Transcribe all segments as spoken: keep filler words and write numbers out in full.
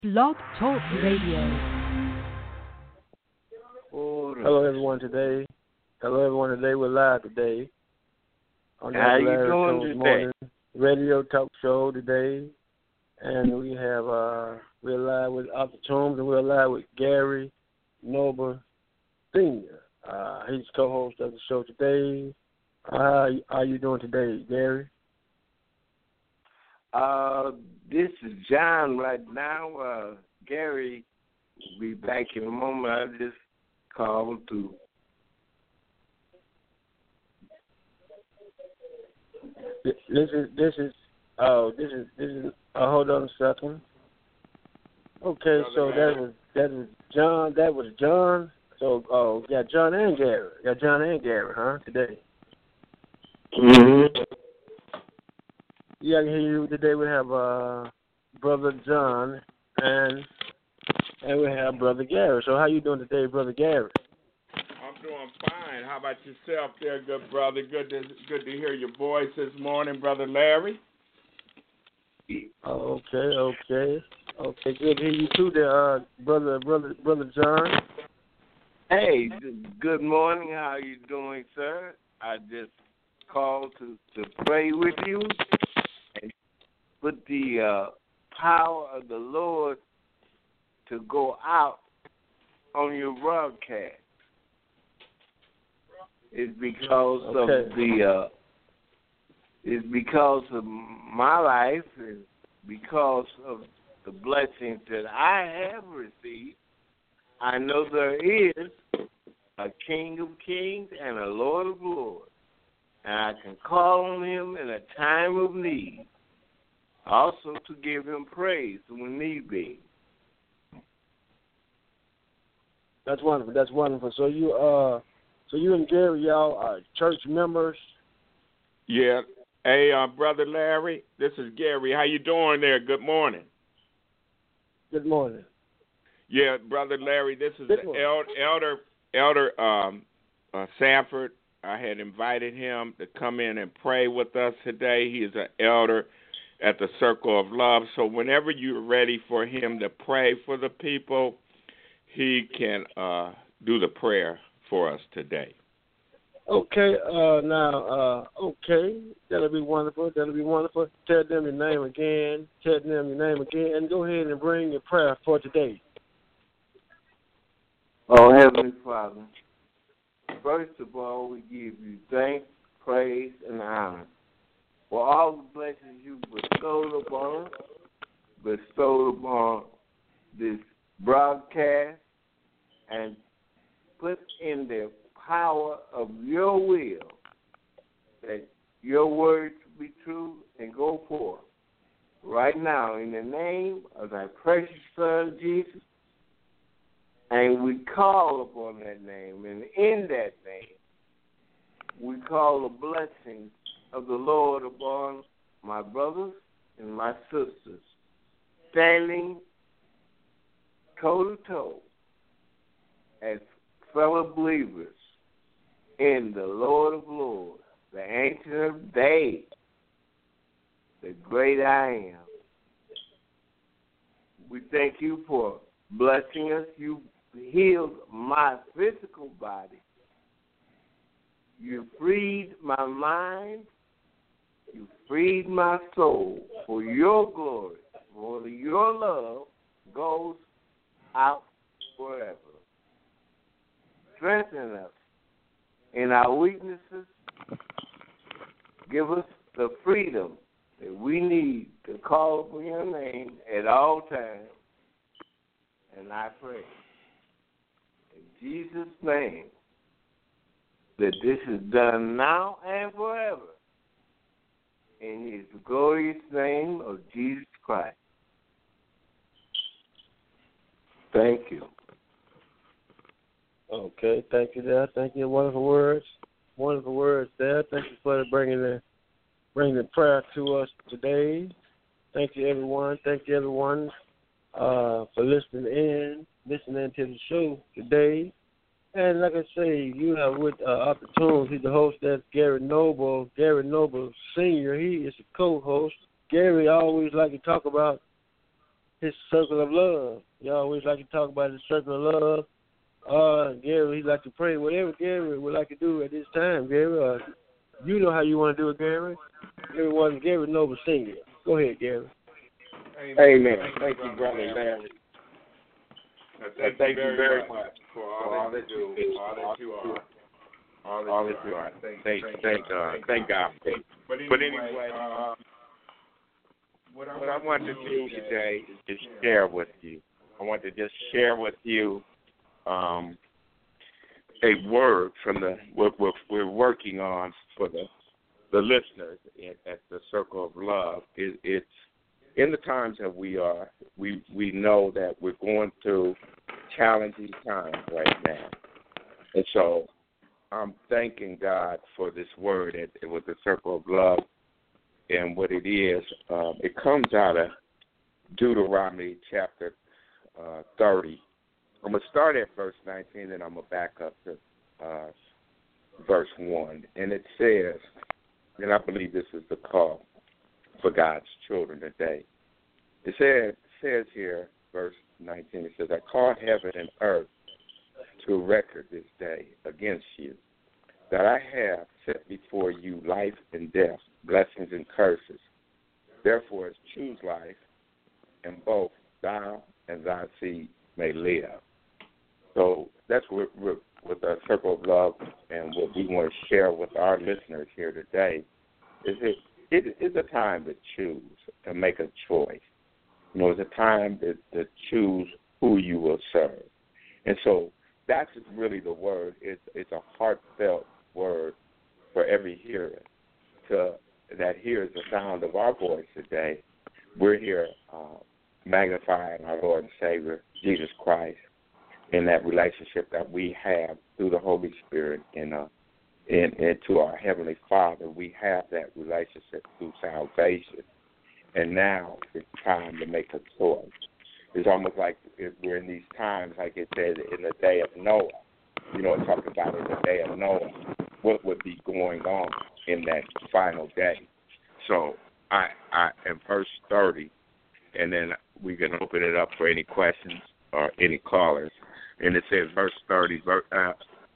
Blog Talk Radio. Hello, everyone. Today, hello, everyone. Today, we're live today on the How you Larry doing Jones today? Morning Radio Talk Show today, and we have uh, we're live with Arthur Toombs, and we're live with Gary Noble Senior Uh, he's co-host of the show today. Uh, how how are you doing today, Gary? Uh, this is John right now. Uh, Gary will be back in a moment. I just called to. This is this is oh this is this is. Uh, hold on a second. Okay, so that was that was John. That was John. So oh, got John and Gary. Got John and Gary, huh? Today. Mm-hmm. Yeah, I can hear you. Today we have uh, Brother John and and we have Brother Gary. So how you doing today, Brother Gary? I'm doing fine. How about yourself there, good brother? Good to good to hear your voice this morning, Brother Larry. Okay, okay. Okay, good to hear you too there, uh, brother brother brother John. Hey, good morning. How you doing, sir? I just called to, to pray with you and put the uh, power of the Lord to go out on your broadcast. It's because Okay. of the uh, it's because of my life and because of the blessings that I have received. I know there is a King of Kings and a Lord of Lords, and I can call on him in a time of need, also to give him praise when need be. That's wonderful. That's wonderful. So you uh, so you and Gary, y'all are church members. Yeah. Hey, uh, Brother Larry, this is Gary. How you doing there? Good morning. Good morning. Yeah, Brother Larry, this is Good the morning. el- elder Elder um, uh, Sanford. I had invited him to come in and pray with us today. He is an elder at the Circle of Love. So whenever you're ready for him to pray for the people, he can uh, do the prayer for us today. Okay, uh, now, uh, okay, that'll be wonderful. That'll be wonderful. Tell them your name again. Tell them your name again, and go ahead and bring your prayer for today. Oh, Heavenly Father, first of all, we give you thanks, praise, and honor for all the blessings you bestowed upon us, bestowed upon this broadcast, and put in the power of your will that your words be true and go forth. Right now, in the name of thy precious Son, Jesus, and we call upon that name, and in that name, we call the blessings of the Lord upon my brothers and my sisters, standing toe-to-toe as fellow believers in the Lord of Lords, the Ancient of Days, the great I am. We thank you for blessing us. You healed my physical body. You freed my mind. You freed my soul for your glory, for your love goes out forever. Strengthen us in our weaknesses. Give us the freedom that we need to call upon your name at all times. And I pray in Jesus' name that this is done now and forever. In his glorious name of Jesus Christ. Thank you. Okay, thank you there. Thank you. Wonderful words. Wonderful words there. Thank you for bringing the bringing the prayer to us today. Thank you, everyone. Thank you, everyone, uh, for listening in, listening to the show today. And like I say, you have with uh, Arthur Toombs. He's the host. That's Gary Noble. Gary Noble Senior He is the co-host. Gary always like to talk about his circle of love. You always like to talk about his circle of love. Uh, Gary, he'd like to pray. Whatever Gary would like to do at this time, Gary. Uh, you know how you want to do it, Gary. Everyone, Gary Noble singing. Go ahead, Gary. Amen. Amen. Thank you, Brother Larry. Thank, thank you very much for all, all that you do, all that you are, all that, all that you are. Thank, thank, thank, uh, thank God. But anyway, but anyway uh, what I, what I want to do today is just share with you. I want to just share with you um, a word from the what we're, we're working on for the the listeners at, at the Circle of Love. It, it's in the times that we are, we we know that we're going through challenging times right now. And so I'm thanking God for this word at, with the Circle of Love and what it is. Um, it comes out of Deuteronomy chapter uh, thirty. I'm going to start at verse nineteen, and I'm going to back up to uh, verse one. And it says, and I believe this is the call for God's children today. It says, says here, verse nineteen, it says, I call heaven and earth to record this day against you, that I have set before you life and death, blessings and curses. Therefore, choose life, and both thou and thy seed may live. So that's what we're, with our Circle of Love and what we want to share with our listeners here today is it, it is a time to choose, to make a choice. You know, it's a time to, to choose who you will serve. And so that's really the word. It's, it's a heartfelt word for every hearer to, that hears the sound of our voice today. We're here uh, magnifying our Lord and Savior, Jesus Christ, in that relationship that we have through the Holy Spirit and uh, in, and to our Heavenly Father. We have that relationship through salvation. And now it's time to make a choice. It's almost like if we're in these times, like it said, in the day of Noah. You know, it talks about in the day of Noah, what would be going on in that final day. So I, I in verse thirty, and then we can open it up for any questions or any callers. And it says, verse thirty, uh,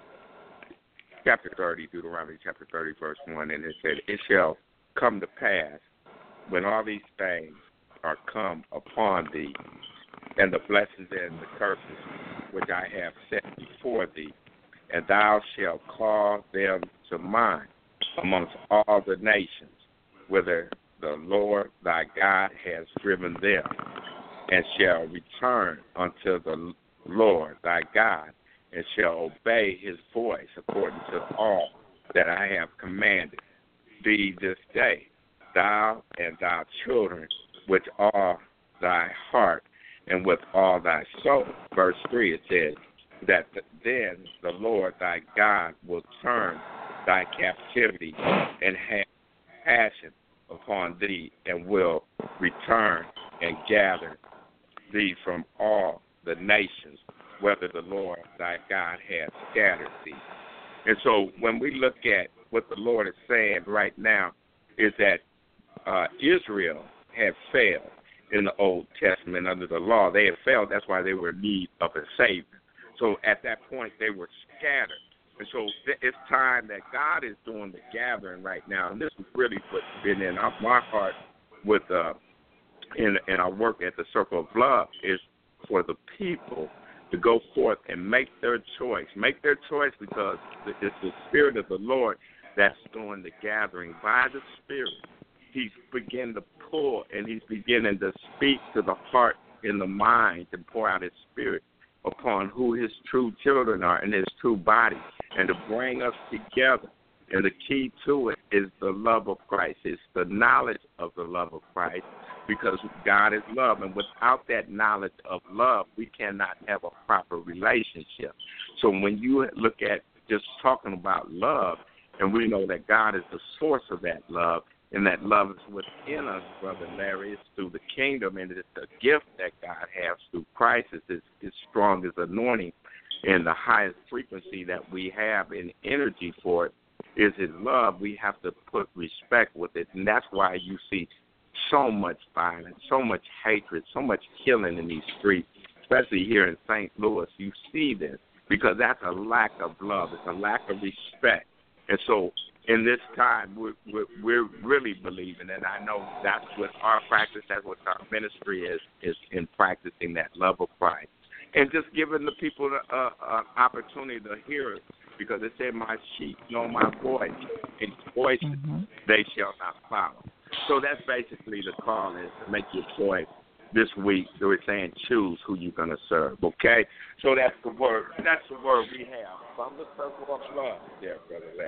chapter thirty, Deuteronomy chapter thirty, verse one, and it said, it shall come to pass when all these things are come upon thee, and the blessings and the curses which I have set before thee, and thou shalt call them to mind amongst all the nations, whither the Lord thy God has driven them, and shall return unto the Lord thy God, and shall obey his voice according to all that I have commanded thee this day, thou and thy children, with all thy heart and with all thy soul. Verse three, it says, that then the Lord thy God will turn thy captivity and have passion upon thee, and will return and gather thee from all the nations, whether the Lord thy God has scattered thee. And so when we look at what the Lord is saying right now is that uh, Israel had failed in the Old Testament under the law. They had failed. That's why they were in need of a Savior. So at that point, they were scattered. And so it's time that God is doing the gathering right now. And this is really what's been in my heart with uh, in, in our work at the Circle of Love is for the people to go forth and make their choice. Make their choice because it's the Spirit of the Lord that's doing the gathering. By the Spirit, he's beginning to pull and he's beginning to speak to the heart and the mind and pour out his Spirit upon who his true children are and his true body, and to bring us together. And the key to it is the love of Christ. It's the knowledge of the love of Christ, because God is love. And without that knowledge of love, we cannot have a proper relationship. So when you look at just talking about love, and we know that God is the source of that love, and that love is within us, Brother Larry, it's through the kingdom, and it's the gift that God has through Christ. It's his strongest anointing, and the highest frequency that we have in energy for it is his love. We have to put respect with it, and that's why you see so much violence, so much hatred, so much killing in these streets, especially here in Saint Louis. You see this because that's a lack of love. It's a lack of respect. And so in this time, we're, we're, we're really believing, and I know that's what our practice, that's what our ministry is, is in practicing that love of Christ. And just giving the people an opportunity to hear it, because it said, my sheep know my voice, and voice mm-hmm. they shall not follow. So that's basically the call, is to make your choice this week. So we're saying choose who you're going to serve, okay? So that's the word. That's the word we have from the circle of love there, Brother Larry.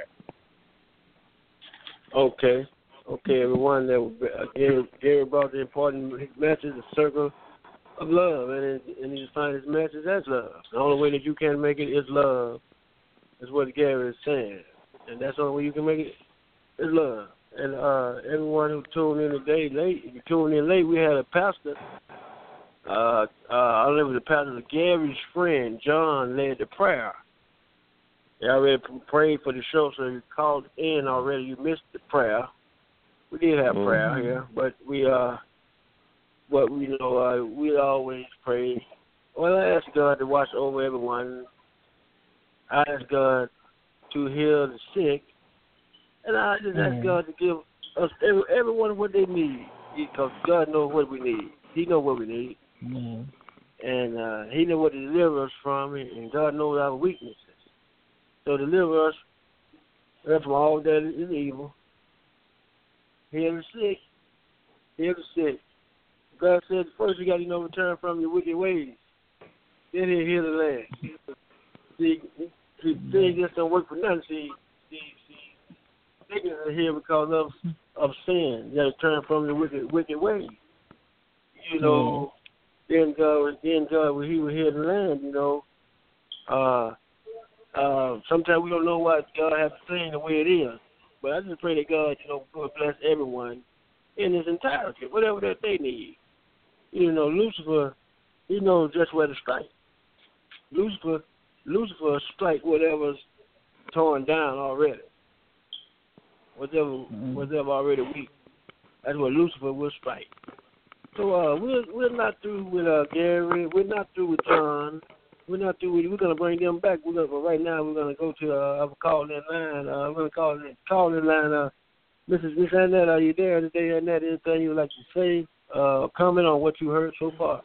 Okay. Okay, everyone. That uh, Gary, Gary brought the important message, the circle of love, and it, and he defined his message as love. The only way that you can make it is love, is what Gary is saying, and that's the only way you can make it is love. And uh, everyone who tuned in today late, if you tuned in late, we had a pastor. Uh, uh, I don't know if it was the pastor, Gary's friend John led the prayer. They already prayed for the show, so you called in already. You missed the prayer. We did have mm-hmm. prayer here, but we uh, but we know uh, we always pray. Well, I ask God to watch over everyone. I ask God to heal the sick, and I just mm-hmm. ask God to give us every, everyone what they need, because God knows what we need. He knows what we need, mm-hmm. and uh, He knows what to deliver us from, and God knows our weaknesses. So deliver us from all that is evil. Heal the sick. Heal the sick. God said first you got to you know return from your wicked ways. Then He'll heal the land. See, see things just don't work for nothing. See, see, see sickness are here because of of sin. You got to turn from your wicked wicked ways. You know, mm-hmm. then God, then God, when He will heal the land. You know, uh. Uh, sometimes we don't know what God has to say the way it is. But I just pray that God, you know, will bless everyone in His entirety, whatever that they need. You know, Lucifer, he knows just where to strike. Lucifer, Lucifer strike whatever's torn down already. Whatever, mm-hmm. whatever already weak. That's what Lucifer will strike. So uh, we're we're not through with uh, Gary. We're not through with John. We're not through with you. We're going to bring them back. We're gonna, but right now, we're going to go to uh, our call-in line. Uh, we're going to call in call-in line. Uh, Missus Miss Annette, are you there today, Annette? Anything you would like to say? Uh, comment on what you heard so far.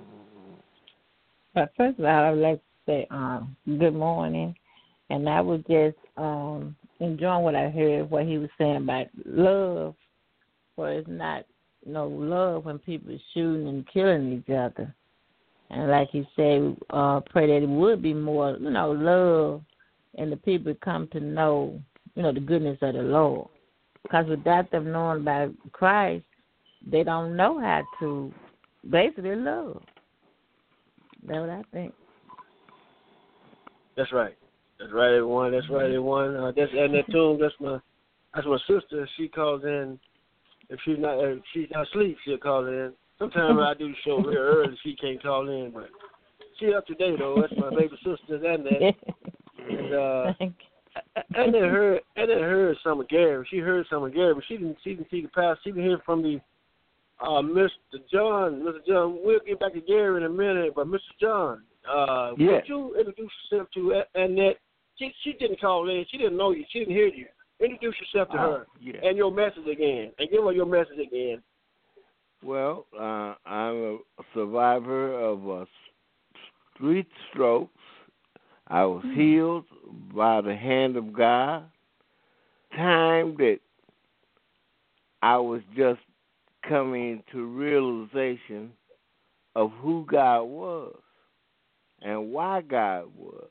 But first of all, I would like to say um, good morning. And I was just um, enjoying what I heard, what he was saying about love. For it's not no love when people are shooting and killing each other. And like you said, uh, pray that it would be more, you know, love, and the people come to know, you know, the goodness of the Lord. Because without them knowing about Christ, they don't know how to basically love. That's what I think. That's right. That's right, everyone. That's right, everyone. Uh, that's Annette Toon. That's my, that's my sister. She calls in. If she's not, if she's not asleep, she'll call in. Sometimes I do the show real early, she can't call in, but she up to date though. That's my baby sister, Annette. And uh, Annette heard, Annette heard some of Gary. She heard some of Gary, but she didn't, she didn't see the past. She didn't hear from the uh, Mister John. Mister John, we'll get back to Gary in a minute, but Mister John, uh, yeah. would you introduce yourself to Annette? She she didn't call in. She didn't know you. She didn't hear you. Introduce yourself to her uh, yeah. and your message again, and give her your message again. Well, uh, I'm a survivor of uh, street strokes. I was healed by the hand of God. Time that I was just coming to realization of who God was and why God was.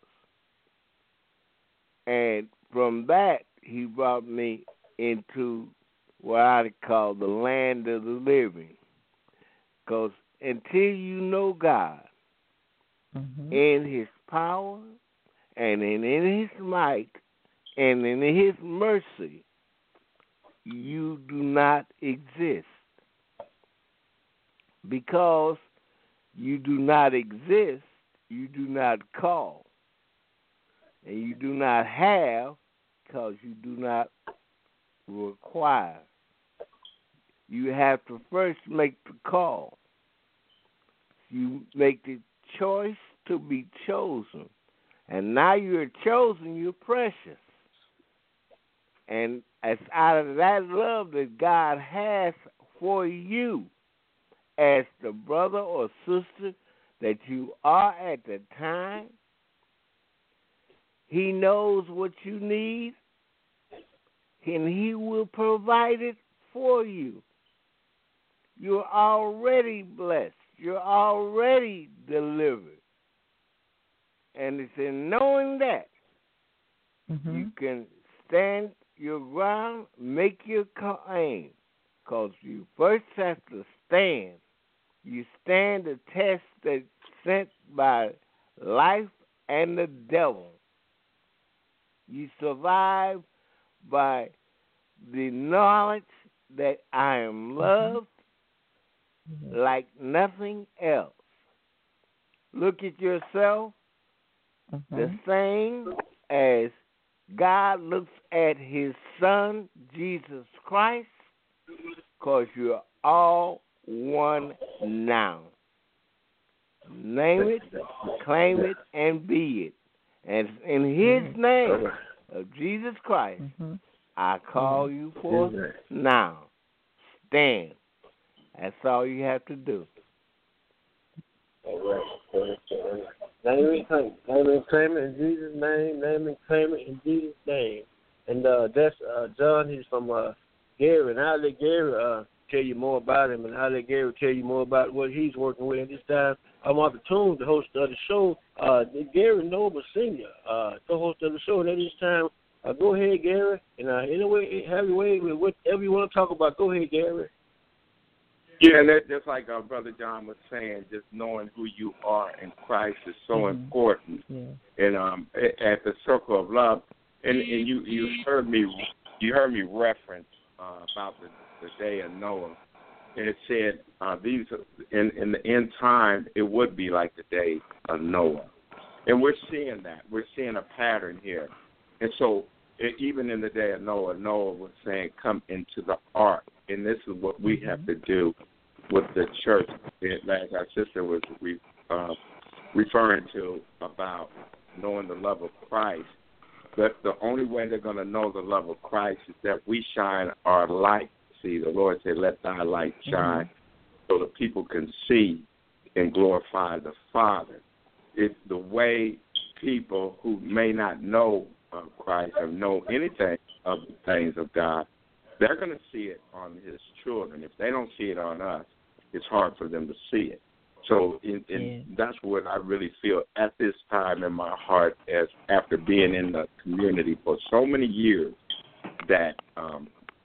And from that, He brought me into what I call the land of the living. Because until you know God mm-hmm. in His power and in, in His might and in His mercy, you do not exist. Because you do not exist, you do not call. And you do not have because you do not require. you have to first make the call. You make the choice to be chosen. And now you're chosen, you're precious. And it's out of that love that God has for you as the brother or sister that you are at the time. He knows what you need, and He will provide it for you. You're already blessed. You're already delivered. And it's in knowing that mm-hmm. you can stand your ground, make your claim, because you first have to stand. You stand the test that's sent by life and the devil. You survive by the knowledge that I am loved mm-hmm. like nothing else. Look at yourself mm-hmm. the same as God looks at His Son, Jesus Christ, because you're all one now. Name it, claim it, and be it. And in His name of Jesus Christ, mm-hmm. I call you forth now. Stand. That's all you have to do. All right. All right. Name and claim it. Name and claim it in Jesus' name. Name and claim it in Jesus' name. And uh, that's uh, John. He's from uh, Gary. And I'll let Gary uh, tell you more about him. And I'll let Gary tell you more about what he's working with at this time. I'm on the tune, the host of the show, uh, Gary Noble Senior, uh, co-host of the show. And at this time, uh, go ahead, Gary. And uh, anyway, have your way with whatever you want to talk about. Go ahead, Gary. Yeah, and that, just like our brother John was saying, just knowing who you are in Christ is so mm-hmm. important. Yeah. And um, at the circle of love, and, and you, you heard me you heard me reference uh, about the, the day of Noah, and it said uh, these in in the end time it would be like the day of Noah, and we're seeing that we're seeing a pattern here, and so it, even in the day of Noah, Noah was saying, "Come into the ark," and this is what we have to do with the church, like our sister was re, uh, referring to about knowing the love of Christ. But the only way they're going to know the love of Christ is that we shine our light. See, the Lord said, let thy light shine mm-hmm. so that people can see and glorify the Father. It's the way people who may not know of Christ or know anything of the things of God, they're going to see it on His children. If they don't see it on us, it's hard for them to see it. So in, in, yeah. that's what I really feel at this time in my heart, as after being in the community for so many years, that um,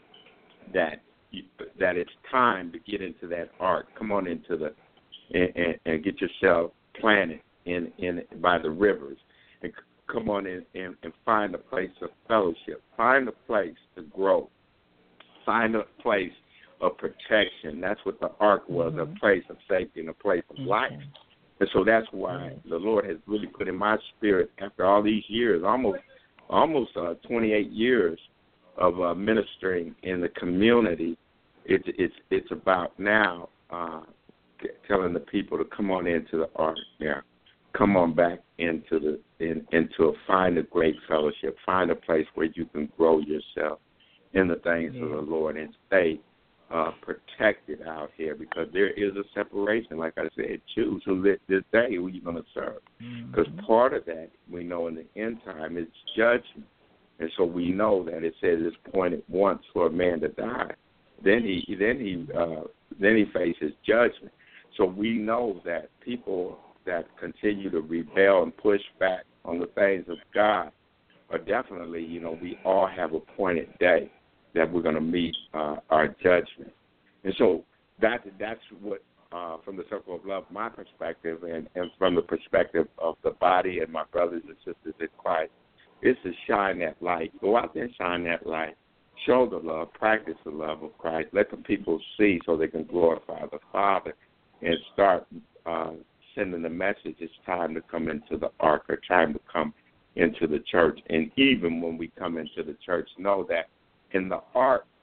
that that it's time to get into that ark. Come on into the and, and, and get yourself planted in, in by the rivers, and come on in and, and find a place of fellowship. Find a place to grow. Find a place of protection. That's what the ark was, mm-hmm. a place of safety and a place of mm-hmm. life. And so that's why mm-hmm. the Lord has really put in my spirit, after all these years, almost almost uh, twenty-eight years of uh, ministering in the community, it's it's it's about now uh, telling the people to come on into the ark now. Come on back into the in, into a, find a great fellowship. Find a place where you can grow yourself in the things yeah. of the Lord and stay uh, protected out here, because there is a separation. Like I said, choose who this day who you're going to serve. Because mm-hmm. part of that, we know in the end time, is judgment. And so we know that it says it's appointed once for a man to die. Then he then he uh, then he faces judgment. So we know that people that continue to rebel and push back on the things of God are definitely, you know, we all have a appointed day that we're going to meet uh, our judgment. And so that that's what, uh, from the circle of love, my perspective, and, and from the perspective of the body and my brothers and sisters in Christ, is to shine that light. Go out there and shine that light. Show the love. Practice the love of Christ. Let the people see so they can glorify the Father, and start uh, sending the message. It's time to come into the ark, or time to come into the church. And even when we come into the church, know that in the ark,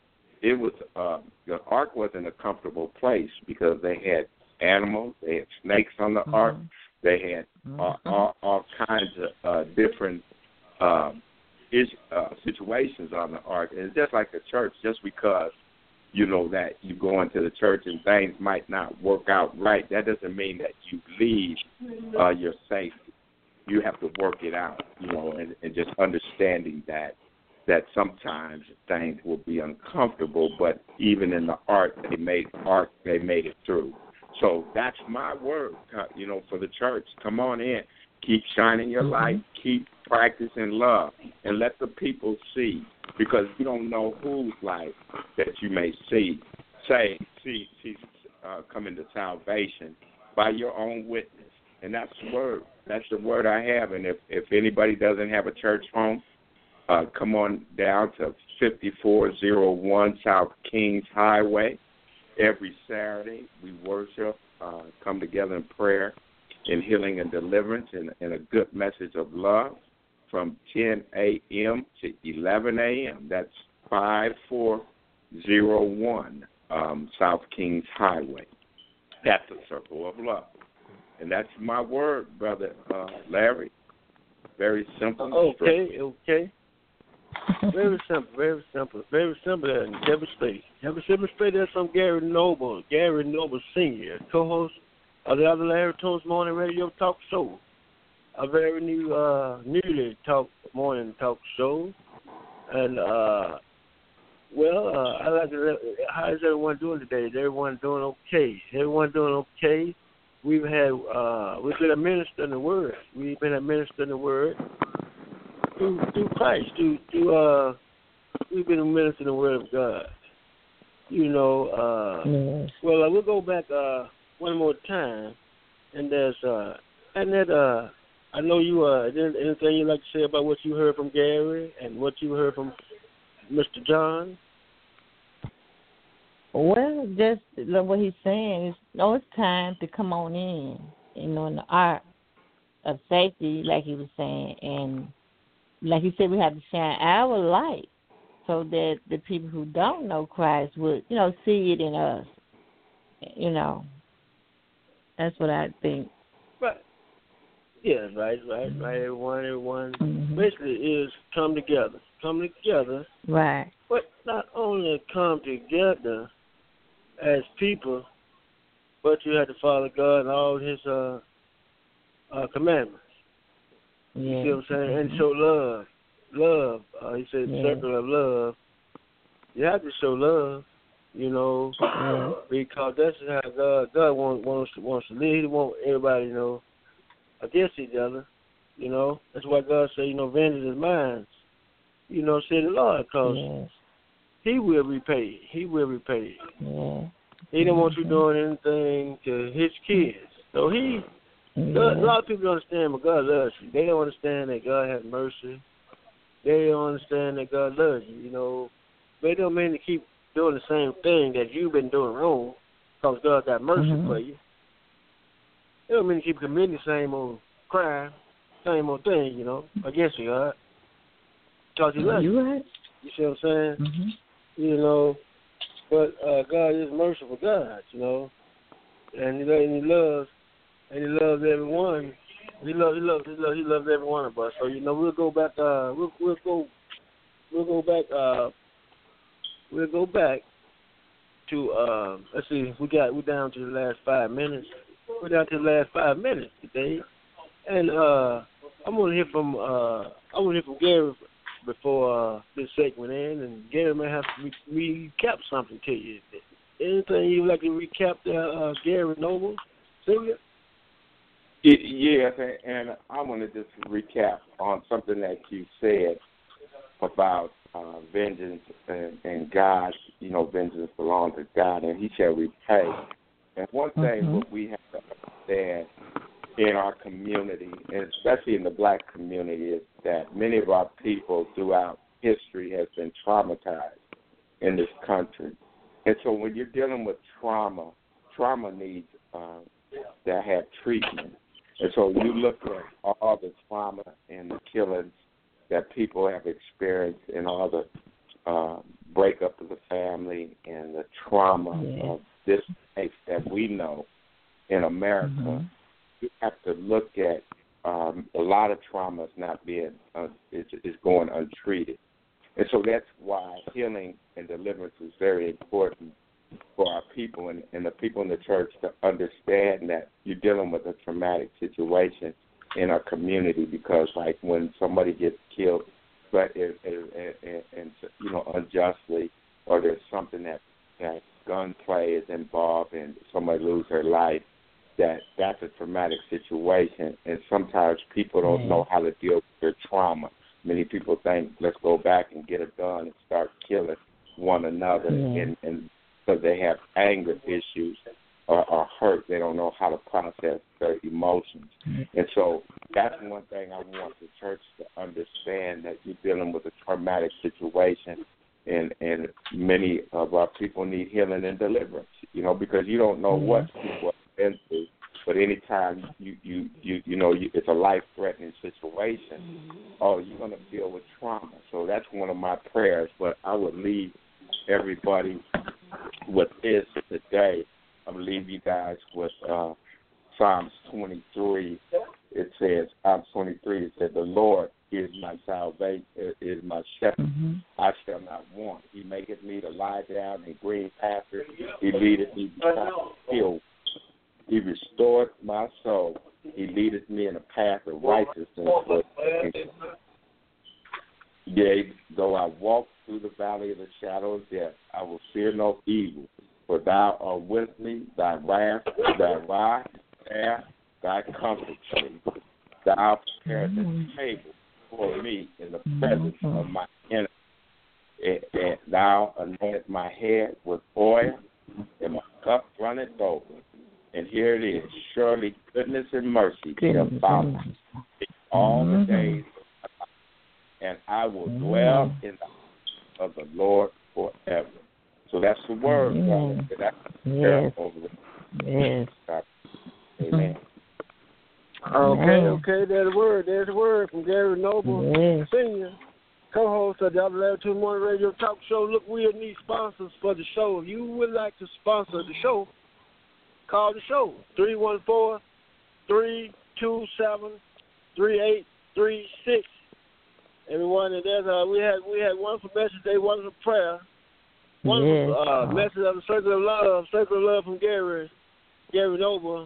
it was uh, the ark wasn't a comfortable place because they had animals, they had snakes on the mm-hmm. ark, they had mm-hmm. uh, all, all kinds of uh, different uh, is, uh, situations on the ark. And it's just like the church, just because you know that you go into the church and things might not work out right, that doesn't mean that you leave uh, your safety. You have to work it out, you know, and, and just understanding that that sometimes things will be uncomfortable, but even in the ark, they made ark, they made it through. So that's my word, uh, you know, for the church. Come on in, keep shining your light, keep practicing love, and let the people see, because you don't know whose life that you may see, say, see, see, uh, come into salvation by your own witness, and that's the word. That's the word I have, and if if anybody doesn't have a church home, uh, come on down to fifty-four oh one South Kings Highway. Every Saturday we worship, uh, come together in prayer, in healing and deliverance, and, and a good message of love from ten a.m. to eleven a.m. That's five four oh one um, South Kings Highway. That's the circle of love. And that's my word, Brother uh, Larry. Very simple. Okay, okay. Very simple, very simple, very simple. And Kevin Spade. Kevin Spade, that's from Gary Noble, Gary Noble Senior, co-host of the other Larry Tones Morning Radio Talk Show. A very new, uh, newly talk morning talk show. And, uh, well, uh, I like to, how is everyone doing today? Is everyone doing okay? Everyone doing okay? We've had, uh, we've been administering the word. We've been administering the word through, through Christ. Through, through, uh, we've been administering the word of God. You know, uh, yes. well, uh, we'll go back, uh, one more time. And there's, uh, and that, uh, I know you, uh, anything you'd like to say about what you heard from Gary and what you heard from Mister John? Well, just like what he's saying is, no, it's time to come on in, you know, in the art of safety, like he was saying, and like he said, we have to shine our light so that the people who don't know Christ would, you know, see it in us. You know, that's what I think. Right. Yeah, right, right, right. Everyone, everyone, mm-hmm. basically is come together, come together. Right. But not only come together as people, but you have to follow God and all His uh, uh, commandments. Yeah. You see what I'm saying? Mm-hmm. And show love. Love. Uh, he said, yeah. circle of love. You have to show love, you know, yeah. because that's how God, God wants, wants, wants to live. He wants everybody, you know, against each other. You know, that's why God said, you know, vengeance is mine. You know, say the Lord, because yes. He will repay. He will repay. Yeah. He don't want you doing anything to His kids. So He, yeah. God, a lot of people don't understand, but God loves you. They don't understand that God has mercy. They don't understand that God loves you. You know, they don't mean to keep doing the same thing that you've been doing wrong, because God got mercy mm-hmm. for you. They don't mean to keep committing the same old crime, same old thing, you know, against you, God. Because He loves you. Right. You see what I'm saying? Mm-hmm. You know, but uh, God is merciful God, you know, and He, and he loves, and He loves everyone. He loves, He loves, He loves, He loves every one of us. So you know, we'll go back. Uh, we'll, we'll go, we'll go back. Uh, we'll go back to. Uh, let's see, we got we're down to the last five minutes. We're down to the last five minutes today, and uh, I'm gonna hear from. Uh, I'm gonna hear from Gary before uh, this segment ends, and Gary may have to re- recap something to you. Anything you'd like to recap there, uh, Gary Noble, Senior? Yes, and I want to just recap on something that you said about uh, vengeance and, and God. You know, vengeance belongs to God, and He shall repay. And one thing mm-hmm. what we have to understand in our community, and especially in the black community, is that many of our people throughout history has been traumatized in this country. And so when you're dealing with trauma, trauma needs uh, to have treatment. And so you look at all the trauma and the killings that people have experienced and all the uh, breakup of the family and the trauma yes. of this case that we know in America, mm-hmm. you have to look at um, a lot of trauma is not being uh, is, is going untreated, and so that's why healing and deliverance is very important for our people and, and the people in the church to understand that you're dealing with a traumatic situation in our community, because like when somebody gets killed, but and, and, and you know unjustly, or there's something that that gunplay is involved and somebody lose their life, that that's a traumatic situation, and sometimes people don't mm-hmm. know how to deal with their trauma. Many people think, let's go back and get a gun and start killing one another, mm-hmm. and, and because they have anger issues or, or hurt, they don't know how to process their emotions. Mm-hmm. And so that's one thing I want the church to understand, that you're dealing with a traumatic situation, and, and many of our people need healing and deliverance, you know, because you don't know mm-hmm. what people are into. But anytime you, you, you, you know, you, it's a life-threatening situation, mm-hmm. oh, you're going to deal with trauma. So that's one of my prayers. But I would leave everybody with this today. I'm going to leave you guys with uh, Psalms twenty-three. It says, Psalms twenty-three, it says, the Lord is my salvation, is my shepherd. Mm-hmm. I shall not want. He maketh me to lie down in green pastures. He leadeth me beside the hill. He restored my soul. He leadeth me in a path of righteousness for his name. Yea, though I walk through the valley of the shadow of death, I will fear no evil, for thou art with me. Thy wrath, thy rod, staff, thy comfort me. Thou preparest a table for me in the presence of my enemies. And, and thou anointest my head with oil, and my cup runneth over. And here it is, surely goodness and mercy shall follow me all the days of my life, and I will dwell in the house of the Lord forever. So that's the word, brother. That's the prayer over the Yes. Amen. Okay, okay, there's the word. There's the word from Gary Noble, yes. Senior, co-host of the Double Level Two Morning Radio Talk Show. Look, we need sponsors for the show. If you would like to sponsor the show, call the show, three one four, three two seven, three eight three six. Everyone, and there's uh, we had we had one for message today, one for prayer, one yes. for uh, message of the Circle of Love, Circle of Love from Gary, Gary Noble,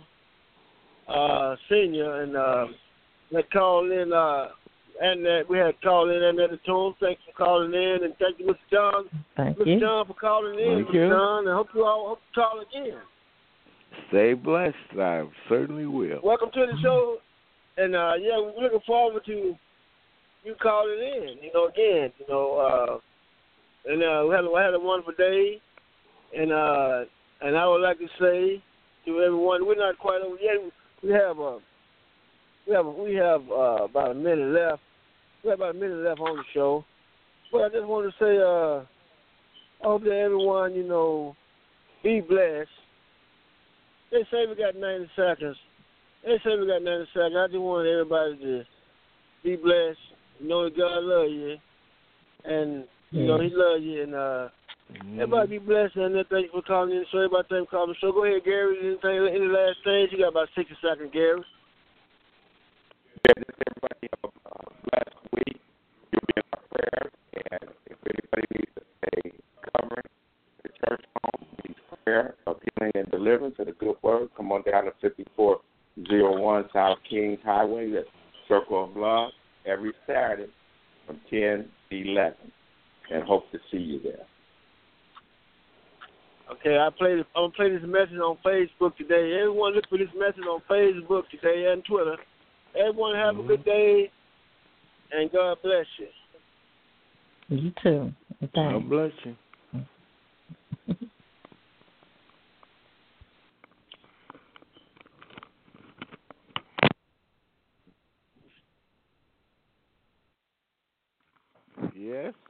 uh, Senior, and uh, they called in, uh, and uh, we had called in and the tune. Thanks for calling in, and thank you, Mister John, thank Mister you. John, for calling in, thank Mister you. John, and hope you all hope you call again. Stay blessed. I certainly will. Welcome to the show, and uh, yeah, we're looking forward to you calling in. You know, again, you know, uh, and uh, we had we had a wonderful day, and uh, and I would like to say to everyone, we're not quite over yet. We have uh, we have we have uh, about a minute left. We have about a minute left on the show, but I just want to say, uh, I hope that everyone, you know, be blessed. They say we got ninety seconds. They say we got ninety seconds. I just want everybody to be blessed. Know that God love you, and you yeah. know He love you, and uh, mm-hmm. everybody be blessed. And thank you for calling in. So everybody thank you for calling. So go ahead, Gary. Anything? Any last things? You got about sixty seconds, Gary. Yeah, just everybody have a uh, blessed week. You'll be in our prayers, and if anybody needs to stay covering the church home, needs prayer of healing and deliverance and a good word, come on down to fifty-four oh one South Kings Highway, the Circle of Love, every Saturday from ten to eleven, and hope to see you there. Okay, I played. I'm gonna play this message on Facebook today. Everyone, look for this message on Facebook today and Twitter. Everyone, have mm-hmm. a good day, and God bless you. You too. Thanks. God bless you. Yes.